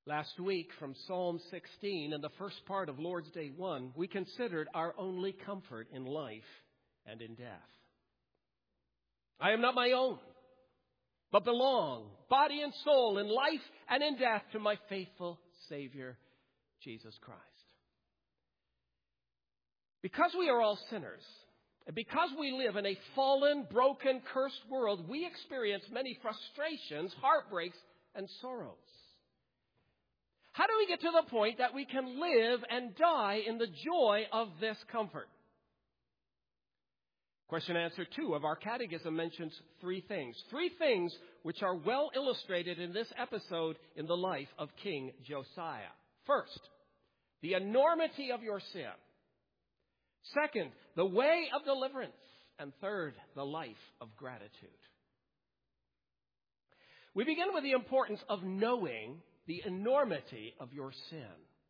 Last week from Psalm 16 and the first part of Lord's Day 1, we considered our only comfort in life and in death. I am not my own, but belong, body and soul, in life and in death, to my faithful Savior, Jesus Christ. Because we are all sinners, and because we live in a fallen, broken, cursed world, we experience many frustrations, heartbreaks, and sorrows. How do we get to the point that we can live and die in the joy of this comfort? Question answer 2 of our catechism mentions three things. Three things which are well illustrated in this episode in the life of King Josiah. First, the enormity of your sin. Second, the way of deliverance. And third, the life of gratitude. We begin with the importance of knowing the enormity of your sin.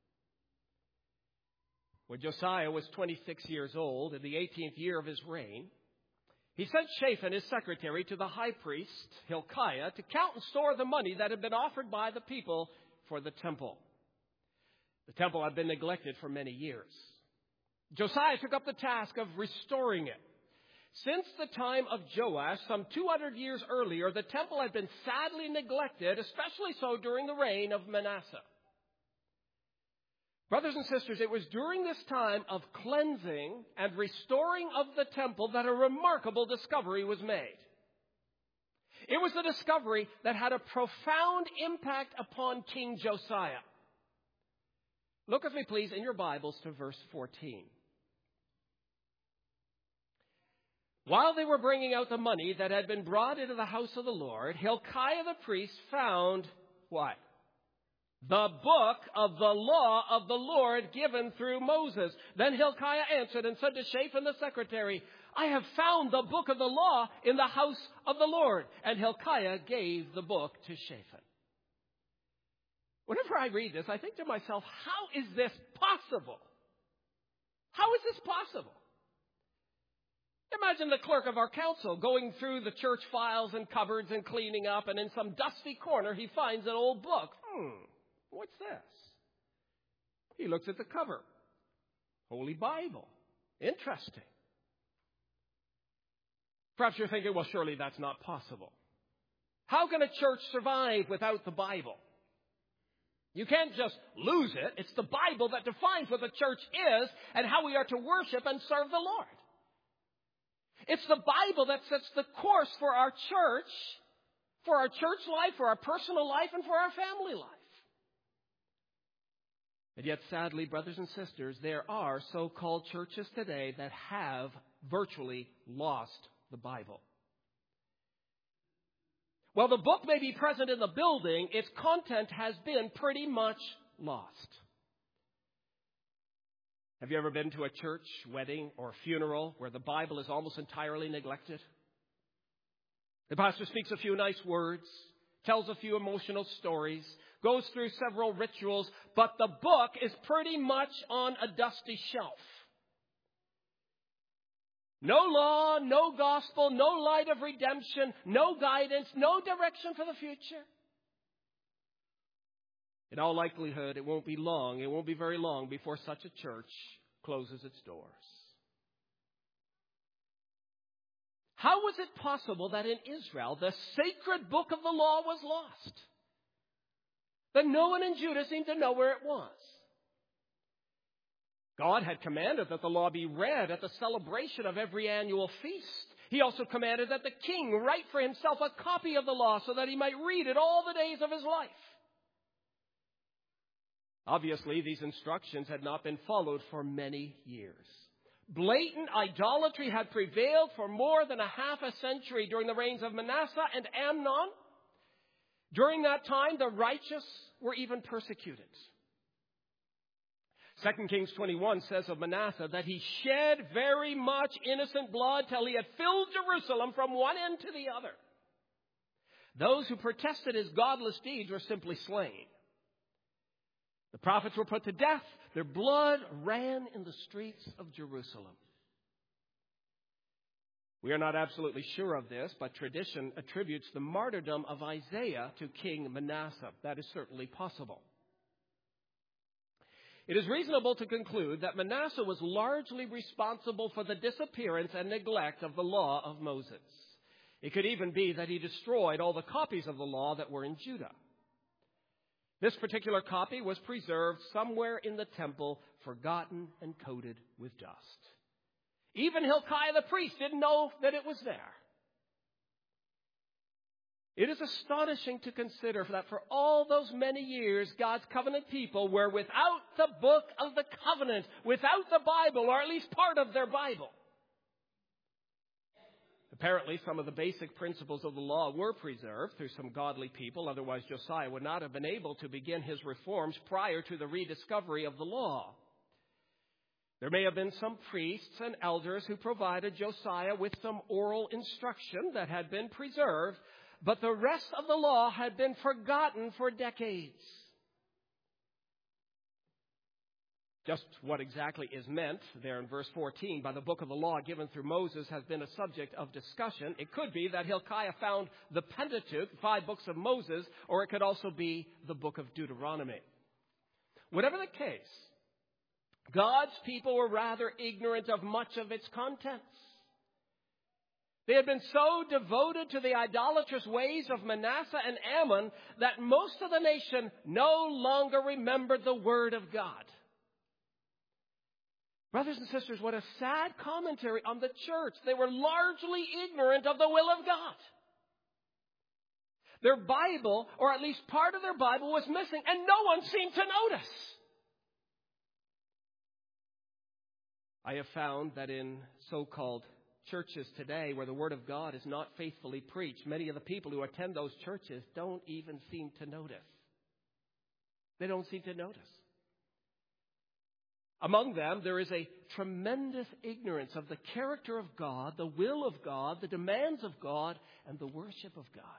When Josiah was 26 years old, in the 18th year of his reign, he sent Shaphan, his secretary, to the high priest, Hilkiah, to count and store the money that had been offered by the people for the temple. The temple had been neglected for many years. Josiah took up the task of restoring it. Since the time of Joash, some 200 years earlier, the temple had been sadly neglected, especially so during the reign of Manasseh. Brothers and sisters, it was during this time of cleansing and restoring of the temple that a remarkable discovery was made. It was the discovery that had a profound impact upon King Josiah. Look with me, please, in your Bibles to verse 14. While they were bringing out the money that had been brought into the house of the Lord, Hilkiah the priest found what? The book of the law of the Lord given through Moses. Then Hilkiah answered and said to Shaphan the secretary, I have found the book of the law in the house of the Lord. And Hilkiah gave the book to Shaphan. Whenever I read this, I think to myself, how is this possible? How is this possible? Imagine the clerk of our council going through the church files and cupboards and cleaning up, and in some dusty corner he finds an old book. What's this? He looks at the cover. Holy Bible. Interesting. Perhaps you're thinking, well, surely that's not possible. How can a church survive without the Bible? You can't just lose it. It's the Bible that defines what the church is and how we are to worship and serve the Lord. It's the Bible that sets the course for our church life, for our personal life, and for our family life. And yet, sadly, brothers and sisters, there are so-called churches today that have virtually lost the Bible. While the book may be present in the building, its content has been pretty much lost. Have you ever been to a church, wedding, or funeral where the Bible is almost entirely neglected? The pastor speaks a few nice words, tells a few emotional stories, goes through several rituals, but the book is pretty much on a dusty shelf. No law, no gospel, no light of redemption, no guidance, no direction for the future. In all likelihood, it won't be very long before such a church closes its doors. How was it possible that in Israel the sacred book of the law was lost? That no one in Judah seemed to know where it was. God had commanded that the law be read at the celebration of every annual feast. He also commanded that the king write for himself a copy of the law so that he might read it all the days of his life. Obviously, these instructions had not been followed for many years. Blatant idolatry had prevailed for more than a half a century during the reigns of Manasseh and Amnon. During that time, the righteous were even persecuted. 2 Kings 21 says of Manasseh that he shed very much innocent blood till he had filled Jerusalem from one end to the other. Those who protested his godless deeds were simply slain. The prophets were put to death. Their blood ran in the streets of Jerusalem. We are not absolutely sure of this, but tradition attributes the martyrdom of Isaiah to King Manasseh. That is certainly possible. It is reasonable to conclude that Manasseh was largely responsible for the disappearance and neglect of the law of Moses. It could even be that he destroyed all the copies of the law that were in Judah. This particular copy was preserved somewhere in the temple, forgotten and coated with dust. Even Hilkiah the priest didn't know that it was there. It is astonishing to consider that for all those many years, God's covenant people were without the book of the covenant, without the Bible, or at least part of their Bible. Apparently, some of the basic principles of the law were preserved through some godly people. Otherwise, Josiah would not have been able to begin his reforms prior to the rediscovery of the law. There may have been some priests and elders who provided Josiah with some oral instruction that had been preserved, but the rest of the law had been forgotten for decades. Just what exactly is meant there in verse 14 by the book of the law given through Moses has been a subject of discussion. It could be that Hilkiah found the Pentateuch, 5 books of Moses, or it could also be the book of Deuteronomy. Whatever the case, God's people were rather ignorant of much of its contents. They had been so devoted to the idolatrous ways of Manasseh and Ammon that most of the nation no longer remembered the word of God. Brothers and sisters, what a sad commentary on the church. They were largely ignorant of the will of God. Their Bible, or at least part of their Bible, was missing, and no one seemed to notice. I have found that in so-called churches today where the Word of God is not faithfully preached, many of the people who attend those churches don't even seem to notice. They don't seem to notice. Among them, there is a tremendous ignorance of the character of God, the will of God, the demands of God, and the worship of God.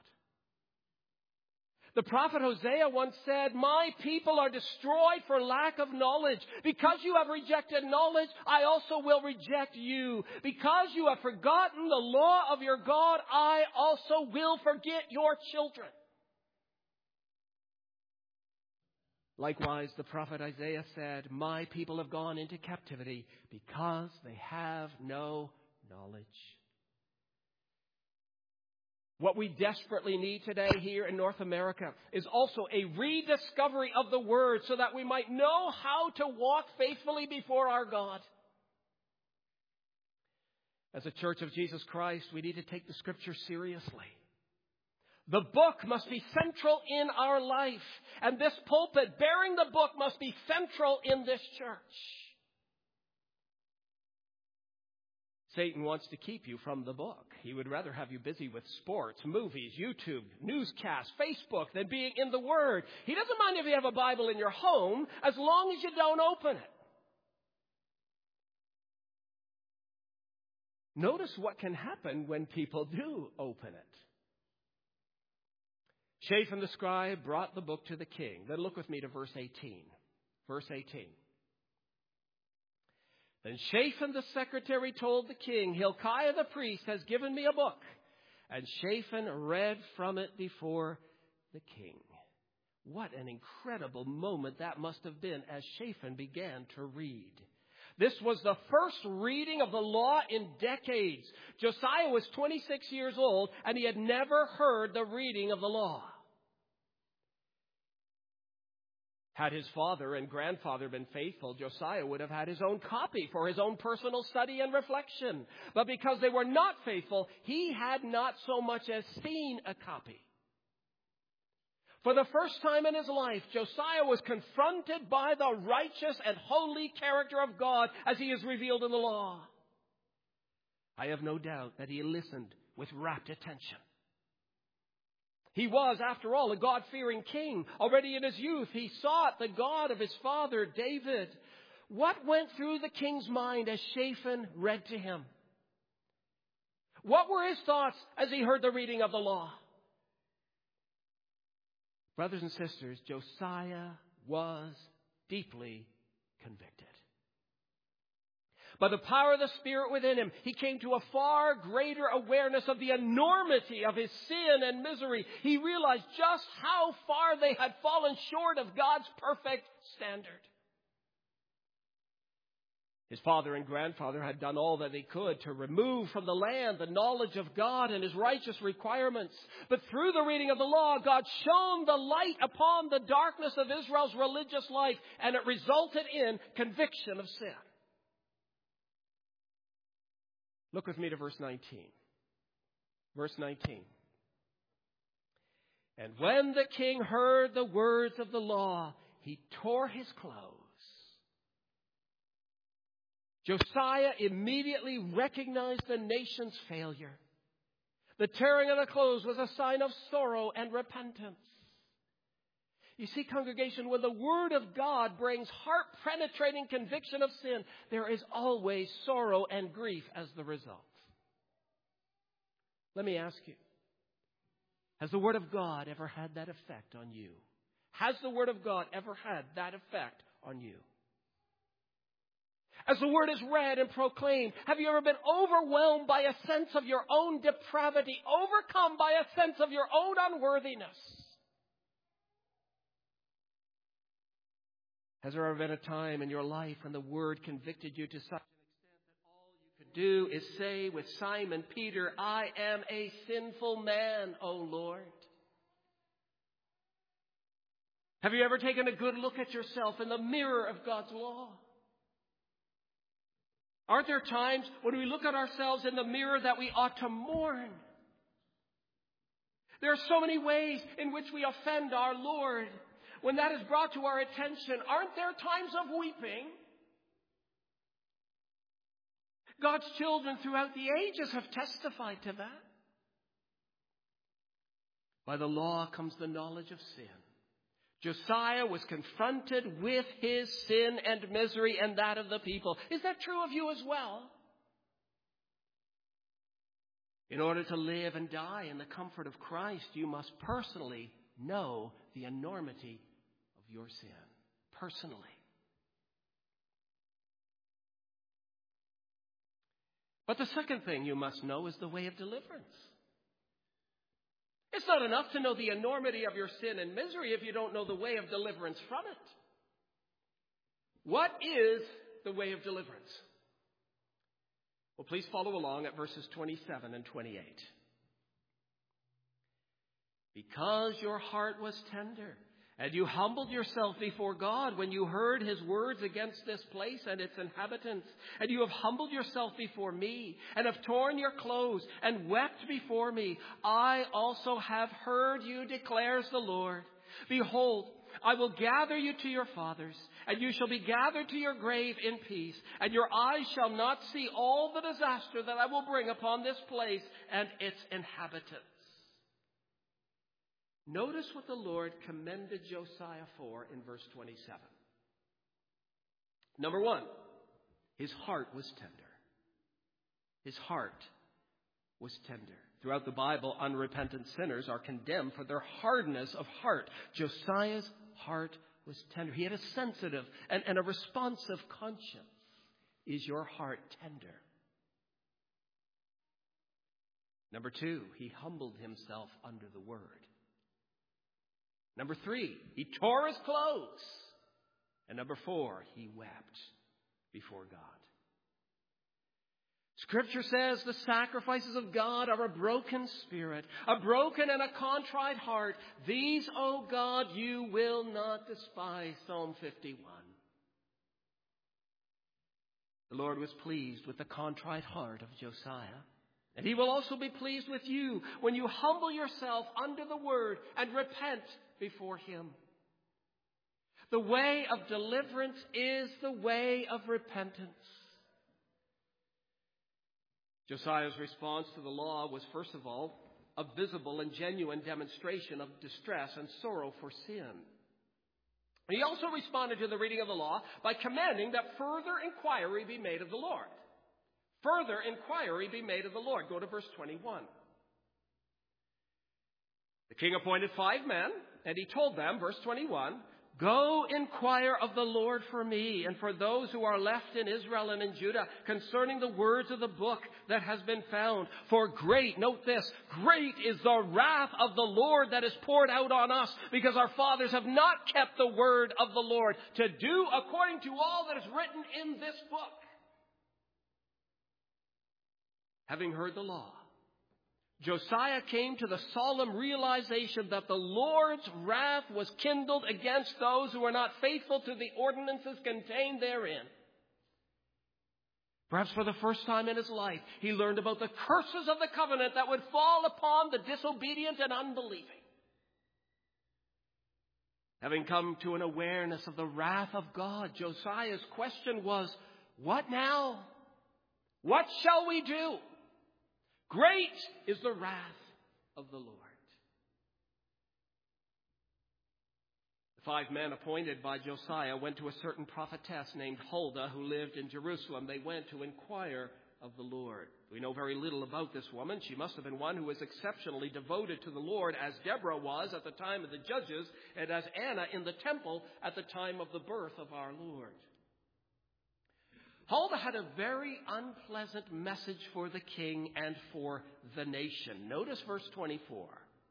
The prophet Hosea once said, "My people are destroyed for lack of knowledge. Because you have rejected knowledge, I also will reject you. Because you have forgotten the law of your God, I also will forget your children." Likewise, the prophet Isaiah said, "My people have gone into captivity because they have no knowledge." What we desperately need today here in North America is also a rediscovery of the Word so that we might know how to walk faithfully before our God. As a Church of Jesus Christ, we need to take the Scripture seriously. The book must be central in our life, and this pulpit bearing the book must be central in this church. Satan wants to keep you from the book. He would rather have you busy with sports, movies, YouTube, newscasts, Facebook than being in the Word. He doesn't mind if you have a Bible in your home as long as you don't open it. Notice what can happen when people do open it. Shaphan the scribe brought the book to the king. Then look with me to verse 18. Verse 18. Then Shaphan the secretary told the king, "Hilkiah the priest has given me a book." And Shaphan read from it before the king. What an incredible moment that must have been as Shaphan began to read. This was the first reading of the law in decades. Josiah was 26 years old, and he had never heard the reading of the law. Had his father and grandfather been faithful, Josiah would have had his own copy for his own personal study and reflection. But because they were not faithful, he had not so much as seen a copy. For the first time in his life, Josiah was confronted by the righteous and holy character of God as he is revealed in the law. I have no doubt that he listened with rapt attention. He was, after all, a God-fearing king. Already in his youth, he sought the God of his father, David. What went through the king's mind as Shaphan read to him? What were his thoughts as he heard the reading of the law? Brothers and sisters, Josiah was deeply convicted. By the power of the Spirit within him, he came to a far greater awareness of the enormity of his sin and misery. He realized just how far they had fallen short of God's perfect standard. His father and grandfather had done all that they could to remove from the land the knowledge of God and His righteous requirements. But through the reading of the law, God shone the light upon the darkness of Israel's religious life, and it resulted in conviction of sin. Look with me to verse 19. Verse 19. And when the king heard the words of the law, he tore his clothes. Josiah immediately recognized the nation's failure. The tearing of the clothes was a sign of sorrow and repentance. You see, congregation, when the Word of God brings heart-penetrating conviction of sin, there is always sorrow and grief as the result. Let me ask you, has the Word of God ever had that effect on you? Has the Word of God ever had that effect on you? As the Word is read and proclaimed, have you ever been overwhelmed by a sense of your own depravity, overcome by a sense of your own unworthiness? Has there ever been a time in your life when the Word convicted you to such an extent that all you could do is say with Simon Peter, I am a sinful man, O Lord? Have you ever taken a good look at yourself in the mirror of God's law? Aren't there times when we look at ourselves in the mirror that we ought to mourn? There are so many ways in which we offend our Lord. When that is brought to our attention, aren't there times of weeping? God's children throughout the ages have testified to that. By the law comes the knowledge of sin. Josiah was confronted with his sin and misery and that of the people. Is that true of you as well? In order to live and die in the comfort of Christ, you must personally know the enormity of your sin. Personally. But the second thing you must know is the way of deliverance. It's not enough to know the enormity of your sin and misery if you don't know the way of deliverance from it. What is the way of deliverance? Well, please follow along at verses 27 and 28. Because your heart was tender, and you humbled yourself before God when you heard His words against this place and its inhabitants. And you have humbled yourself before me, and have torn your clothes, and wept before me. I also have heard you, declares the Lord. Behold, I will gather you to your fathers, and you shall be gathered to your grave in peace. And your eyes shall not see all the disaster that I will bring upon this place and its inhabitants. Notice what the Lord commended Josiah for in verse 27. Number one, his heart was tender. His heart was tender. Throughout the Bible, unrepentant sinners are condemned for their hardness of heart. Josiah's heart was tender. He had a sensitive and a responsive conscience. Is your heart tender? Number two, he humbled himself under the word. Number three, he tore his clothes. And number four, he wept before God. Scripture says the sacrifices of God are a broken spirit, a broken and a contrite heart. These, O God, you will not despise. Psalm 51. The Lord was pleased with the contrite heart of Josiah. And He will also be pleased with you when you humble yourself under the word and repent before Him. The way of deliverance is the way of repentance. Josiah's response to the law was, first of all, a visible and genuine demonstration of distress and sorrow for sin. He also responded to the reading of the law by commanding that further inquiry be made of the Lord. Further inquiry be made of the Lord. Go to verse 21. The king appointed 5 men, and he told them, verse 21, go inquire of the Lord for me and for those who are left in Israel and in Judah concerning the words of the book that has been found. For great, note this, great is the wrath of the Lord that is poured out on us because our fathers have not kept the word of the Lord to do according to all that is written in this book. Having heard the law, Josiah came to the solemn realization that the Lord's wrath was kindled against those who were not faithful to the ordinances contained therein. Perhaps for the first time in his life, he learned about the curses of the covenant that would fall upon the disobedient and unbelieving. Having come to an awareness of the wrath of God, Josiah's question was, what now? What shall we do? Great is the wrath of the Lord. The 5 men appointed by Josiah went to a certain prophetess named Huldah who lived in Jerusalem. They went to inquire of the Lord. We know very little about this woman. She must have been one who was exceptionally devoted to the Lord, as Deborah was at the time of the judges and as Anna in the temple at the time of the birth of our Lord. Huldah had a very unpleasant message for the king and for the nation. Notice verse 24.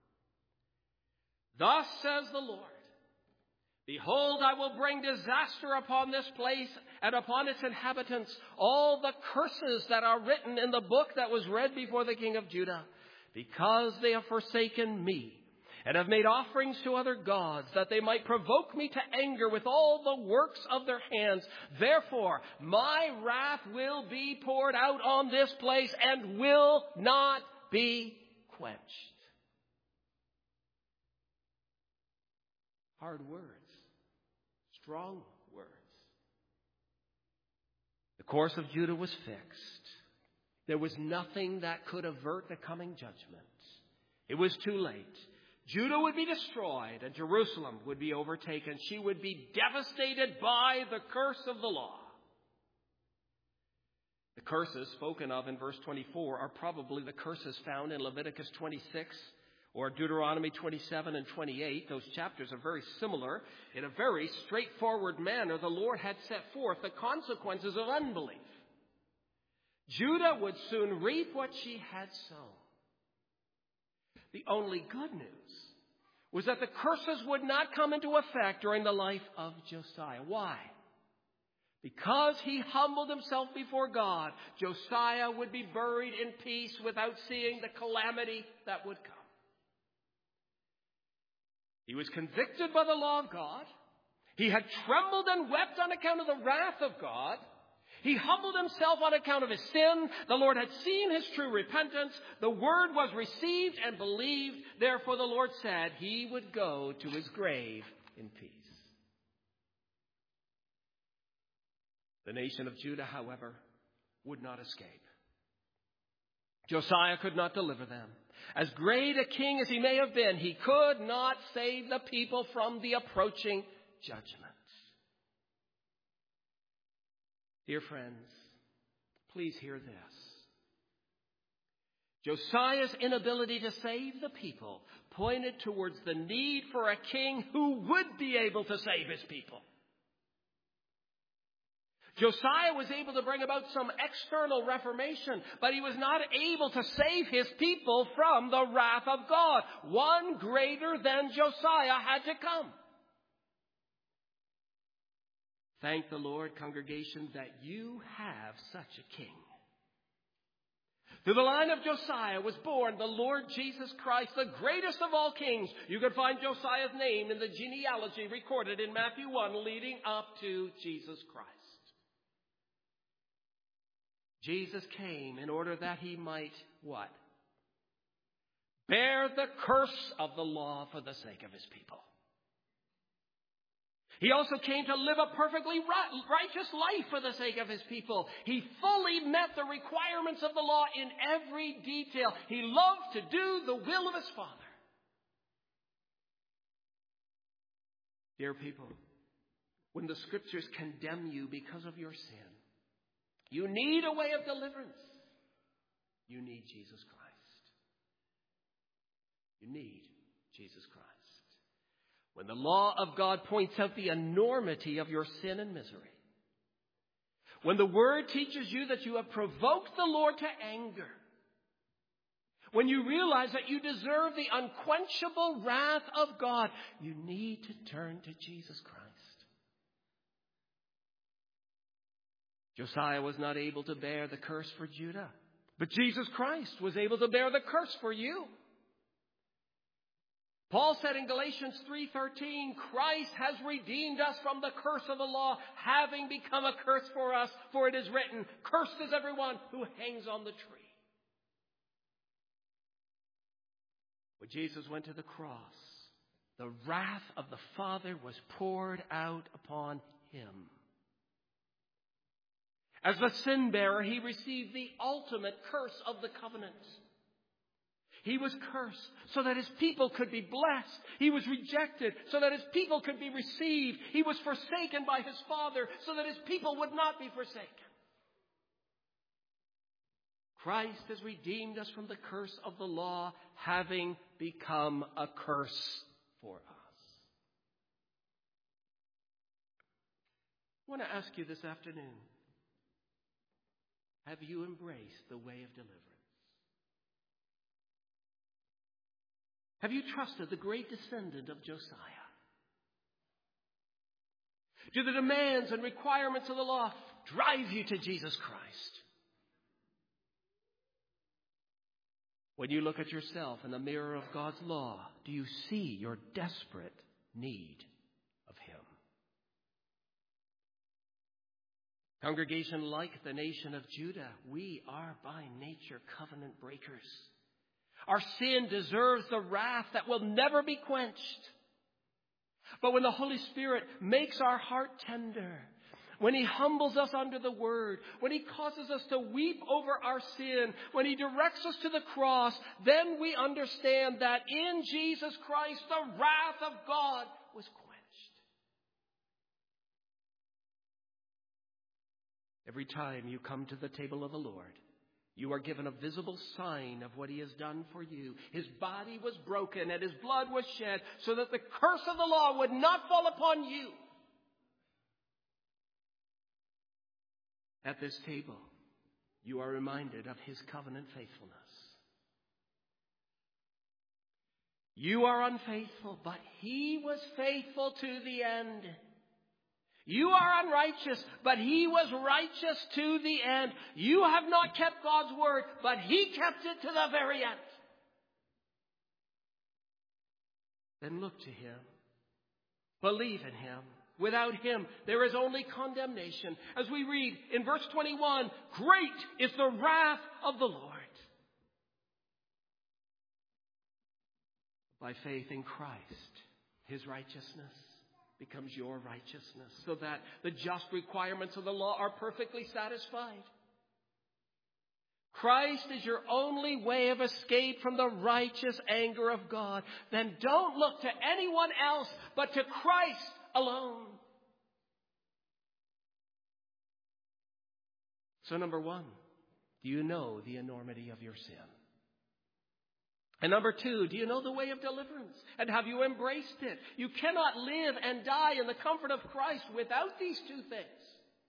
Thus says the Lord, behold, I will bring disaster upon this place and upon its inhabitants, all the curses that are written in the book that was read before the king of Judah, because they have forsaken me and have made offerings to other gods, that they might provoke me to anger with all the works of their hands. Therefore, my wrath will be poured out on this place and will not be quenched. Hard words. Strong words. The course of Judah was fixed. There was nothing that could avert the coming judgment. It was too late. Judah would be destroyed and Jerusalem would be overtaken. She would be devastated by the curse of the law. The curses spoken of in verse 24 are probably the curses found in Leviticus 26 or Deuteronomy 27 and 28. Those chapters are very similar. In a very straightforward manner, the Lord had set forth the consequences of unbelief. Judah would soon reap what she had sown. The only good news was that the curses would not come into effect during the life of Josiah. Why? Because he humbled himself before God, Josiah would be buried in peace without seeing the calamity that would come. He was convicted by the law of God. He had trembled and wept on account of the wrath of God. He humbled himself on account of his sin. The Lord had seen his true repentance. The word was received and believed. Therefore, the Lord said he would go to his grave in peace. The nation of Judah, however, would not escape. Josiah could not deliver them. As great a king as he may have been, he could not save the people from the approaching judgment. Dear friends, please hear this. Josiah's inability to save the people pointed towards the need for a king who would be able to save his people. Josiah was able to bring about some external reformation, but he was not able to save his people from the wrath of God. One greater than Josiah had to come. Thank the Lord, congregation, that you have such a king. Through the line of Josiah was born the Lord Jesus Christ, the greatest of all kings. You can find Josiah's name in the genealogy recorded in Matthew 1 leading up to Jesus Christ. Jesus came in order that he might what? Bear the curse of the law for the sake of his people. He also came to live a perfectly righteous life for the sake of his people. He fully met the requirements of the law in every detail. He loved to do the will of his Father. Dear people, when the Scriptures condemn you because of your sin, you need a way of deliverance. You need Jesus Christ. You need Jesus Christ. When the law of God points out the enormity of your sin and misery, when the Word teaches you that you have provoked the Lord to anger, when you realize that you deserve the unquenchable wrath of God, you need to turn to Jesus Christ. Josiah was not able to bear the curse for Judah. But Jesus Christ was able to bear the curse for you. Paul said in Galatians 3:13, Christ has redeemed us from the curse of the law, having become a curse for us, for it is written, cursed is everyone who hangs on the tree. When Jesus went to the cross, the wrath of the Father was poured out upon him. As the sin bearer, he received the ultimate curse of the covenant. He was cursed so that his people could be blessed. He was rejected so that his people could be received. He was forsaken by his Father so that his people would not be forsaken. Christ has redeemed us from the curse of the law, having become a curse for us. I want to ask you this afternoon, have you embraced the way of deliverance? Have you trusted the great descendant of Josiah? Do the demands and requirements of the law drive you to Jesus Christ? When you look at yourself in the mirror of God's law, do you see your desperate need of Him? Congregation, like the nation of Judah, we are by nature covenant breakers. Our sin deserves the wrath that will never be quenched. But when the Holy Spirit makes our heart tender, when He humbles us under the Word, when He causes us to weep over our sin, when He directs us to the cross, then we understand that in Jesus Christ the wrath of God was quenched. Every time you come to the table of the Lord, you are given a visible sign of what He has done for you. His body was broken and His blood was shed so that the curse of the law would not fall upon you. At this table, you are reminded of His covenant faithfulness. You are unfaithful, but He was faithful to the end. You are unrighteous, but He was righteous to the end. You have not kept God's word, but He kept it to the very end. Then look to Him. Believe in Him. Without Him, there is only condemnation. As we read in verse 21, great is the wrath of the Lord. By faith in Christ, His righteousness becomes your righteousness, so that the just requirements of the law are perfectly satisfied. Christ is your only way of escape from the righteous anger of God. Then don't look to anyone else but to Christ alone. So number one, do you know the enormity of your sin? And number two, do you know the way of deliverance? And have you embraced it? You cannot live and die in the comfort of Christ without these two things.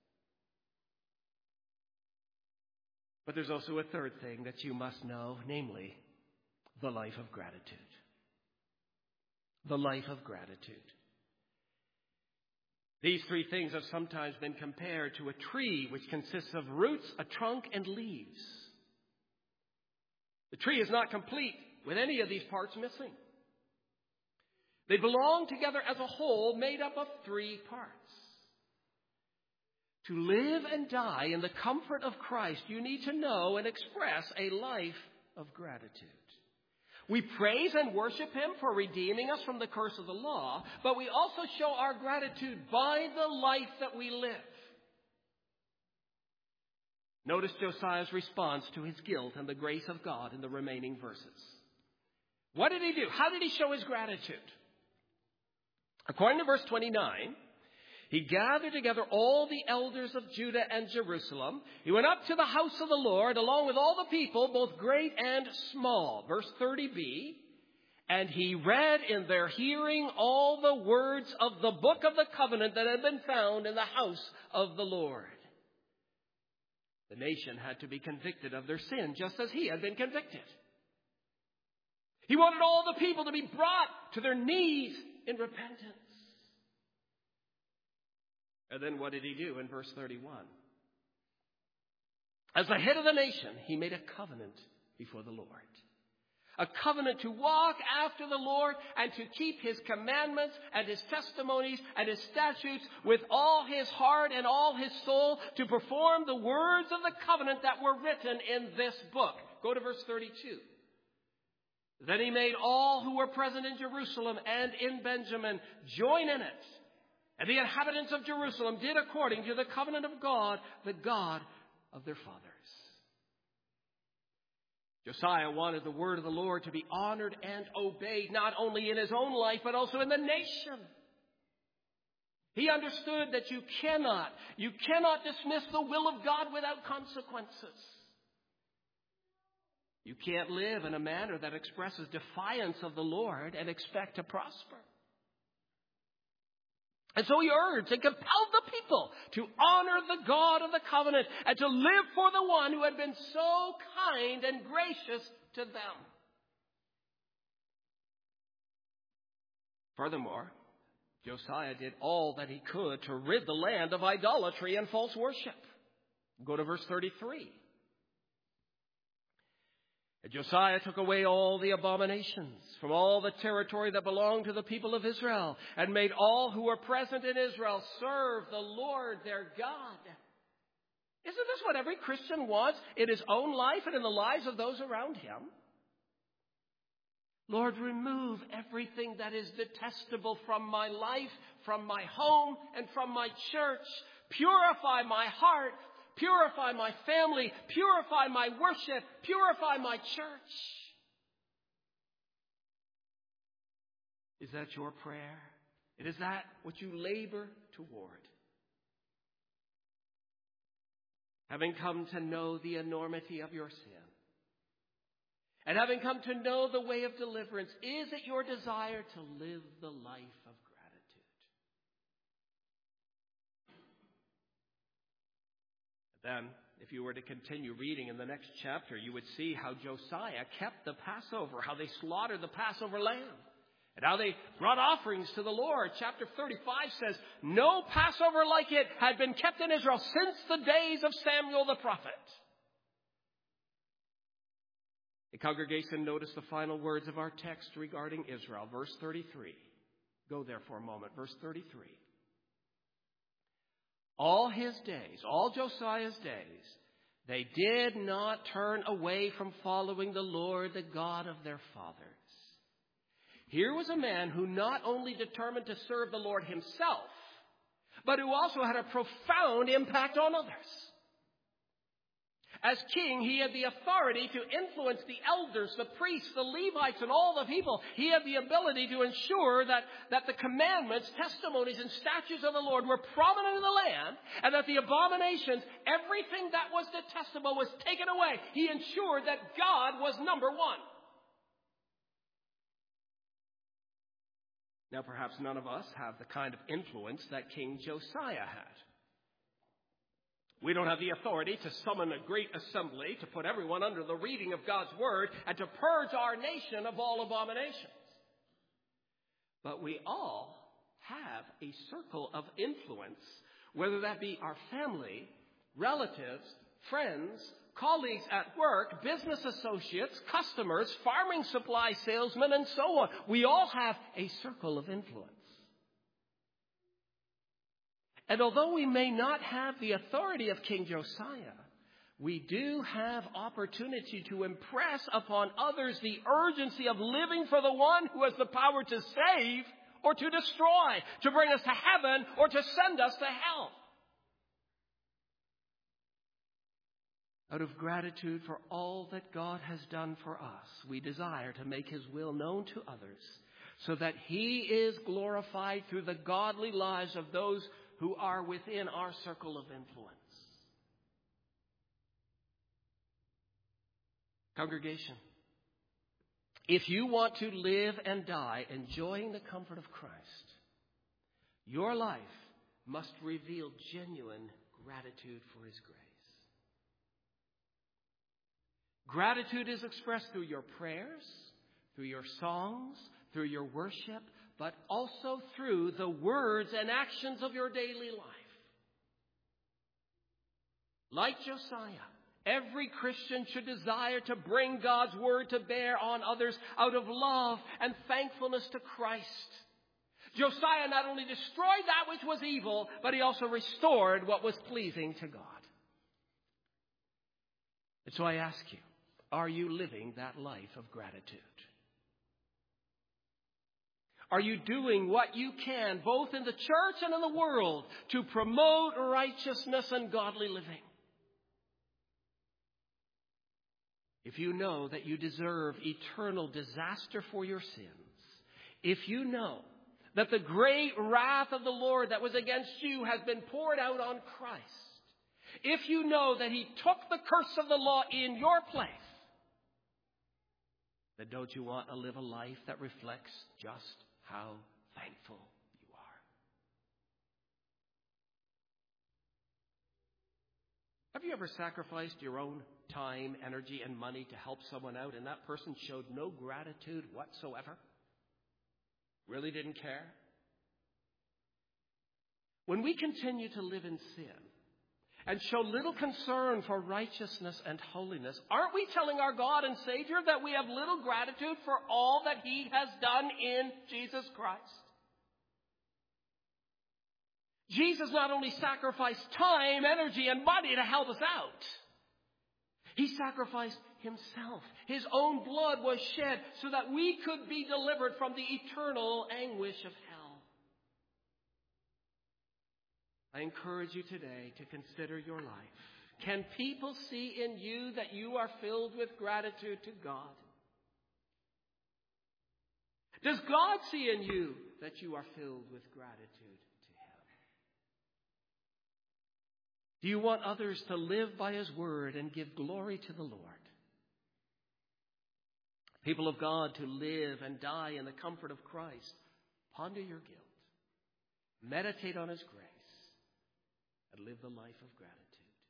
But there's also a third thing that you must know, namely, the life of gratitude. The life of gratitude. These three things have sometimes been compared to a tree which consists of roots, a trunk, and leaves. The tree is not complete with any of these parts missing. They belong together as a whole made up of three parts. To live and die in the comfort of Christ, you need to know and express a life of gratitude. We praise and worship Him for redeeming us from the curse of the law, but we also show our gratitude by the life that we live. Notice Josiah's response to his guilt and the grace of God in the remaining verses. What did he do? How did he show his gratitude? According to verse 29, he gathered together all the elders of Judah and Jerusalem. He went up to the house of the Lord along with all the people, both great and small. Verse 30b, and he read in their hearing all the words of the book of the covenant that had been found in the house of the Lord. The nation had to be convicted of their sin just as he had been convicted. He wanted all the people to be brought to their knees in repentance. And then what did he do in verse 31? As the head of the nation, he made a covenant before the Lord. A covenant to walk after the Lord and to keep his commandments and his testimonies and his statutes with all his heart and all his soul, to perform the words of the covenant that were written in this book. Go to verse 32. Then he made all who were present in Jerusalem and in Benjamin join in it. And the inhabitants of Jerusalem did according to the covenant of God, the God of their fathers. Josiah wanted the word of the Lord to be honored and obeyed, not only in his own life, but also in the nation. He understood that you cannot dismiss the will of God without consequences. You can't live in a manner that expresses defiance of the Lord and expect to prosper. And so he urged and compelled the people to honor the God of the covenant and to live for the one who had been so kind and gracious to them. Furthermore, Josiah did all that he could to rid the land of idolatry and false worship. Go to verse 33. And Josiah took away all the abominations from all the territory that belonged to the people of Israel, and made all who were present in Israel serve the Lord their God. Isn't this what every Christian wants in his own life and in the lives of those around him? Lord, remove everything that is detestable from my life, from my home, and from my church. Purify my heart. Purify my family. Purify my worship. Purify my church. Is that your prayer? And is that what you labor toward? Having come to know the enormity of your sin, and having come to know the way of deliverance, is it your desire to live the life of gratitude? Then, if you were to continue reading in the next chapter, you would see how Josiah kept the Passover, how they slaughtered the Passover lamb, and how they brought offerings to the Lord. Chapter 35 says, no Passover like it had been kept in Israel since the days of Samuel the prophet. The congregation, notice the final words of our text regarding Israel. Verse 33. Go there for a moment. Verse 33. All his days, all Josiah's days, they did not turn away from following the Lord, the God of their fathers. Here was a man who not only determined to serve the Lord himself, but who also had a profound impact on others. As king, he had the authority to influence the elders, the priests, the Levites, and all the people. He had the ability to ensure that the commandments, testimonies, and statutes of the Lord were prominent in the land, and that the abominations, everything that was detestable, was taken away. He ensured that God was number one. Now, perhaps none of us have the kind of influence that King Josiah had. We don't have the authority to summon a great assembly to put everyone under the reading of God's word and to purge our nation of all abominations. But we all have a circle of influence, whether that be our family, relatives, friends, colleagues at work, business associates, customers, farming supply salesmen, and so on. We all have a circle of influence. And although we may not have the authority of King Josiah, we do have opportunity to impress upon others the urgency of living for the one who has the power to save or to destroy, to bring us to heaven or to send us to hell. Out of gratitude for all that God has done for us, we desire to make his will known to others, so that he is glorified through the godly lives of those who are within our circle of influence. Congregation, if you want to live and die enjoying the comfort of Christ, your life must reveal genuine gratitude for his grace. Gratitude is expressed through your prayers, through your songs, through your worship, but also through the words and actions of your daily life. Like Josiah, Every Christian should desire to bring God's word to bear on others out of love and thankfulness to Christ. Josiah not only destroyed that which was evil, but he also restored what was pleasing to God. And so I ask you, are you living that life of gratitude? Are you doing what you can, both in the church and in the world, to promote righteousness and godly living? If you know that you deserve eternal disaster for your sins, if you know that the great wrath of the Lord that was against you has been poured out on Christ, if you know that he took the curse of the law in your place, then don't you want to live a life that reflects just how thankful you are? Have you ever sacrificed your own time, energy, and money to help someone out, and that person showed no gratitude whatsoever? Really didn't care? When we continue to live in sin and show little concern for righteousness and holiness, aren't we telling our God and Savior that we have little gratitude for all that he has done in Jesus Christ? Jesus not only sacrificed time, energy, and money to help us out, he sacrificed himself. His own blood was shed so that we could be delivered from the eternal anguish of hell. I encourage you today to consider your life. Can people see in you that you are filled with gratitude to God? Does God see in you that you are filled with gratitude to him? Do you want others to live by his word and give glory to the Lord? People of God, to live and die in the comfort of Christ, ponder your guilt, meditate on his grace, and live the life of gratitude.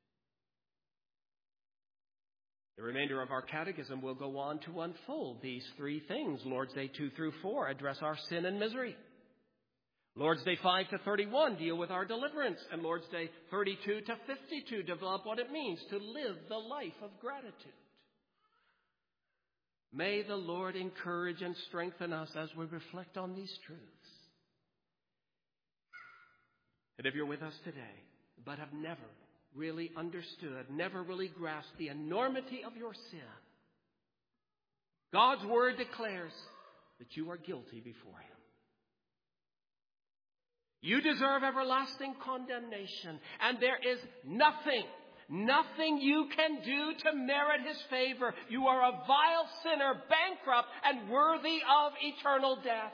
The remainder of our catechism will go on to unfold these three things. Lord's Day 2 through 4 address our sin and misery. Lord's Day 5 to 31 deal with our deliverance. And Lord's Day 32 to 52 develop what it means to live the life of gratitude. May the Lord encourage and strengthen us as we reflect on these truths. And if you're with us today, but have never really understood, never really grasped the enormity of your sin, God's word declares that you are guilty before him. You deserve everlasting condemnation, and there is nothing you can do to merit his favor. You are a vile sinner, bankrupt, and worthy of eternal death.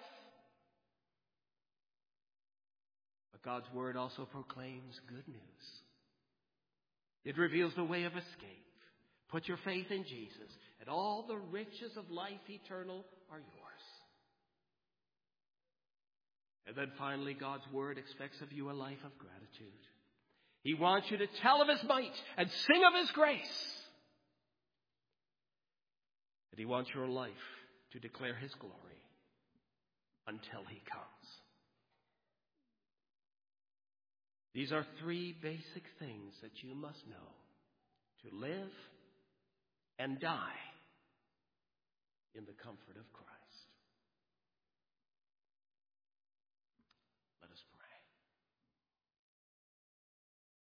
But God's word also proclaims good news. It reveals the way of escape. Put your faith in Jesus, and all the riches of life eternal are yours. And then finally, God's word expects of you a life of gratitude. He wants you to tell of his might and sing of his grace. And he wants your life to declare his glory until he comes. These are three basic things that you must know to live and die in the comfort of Christ.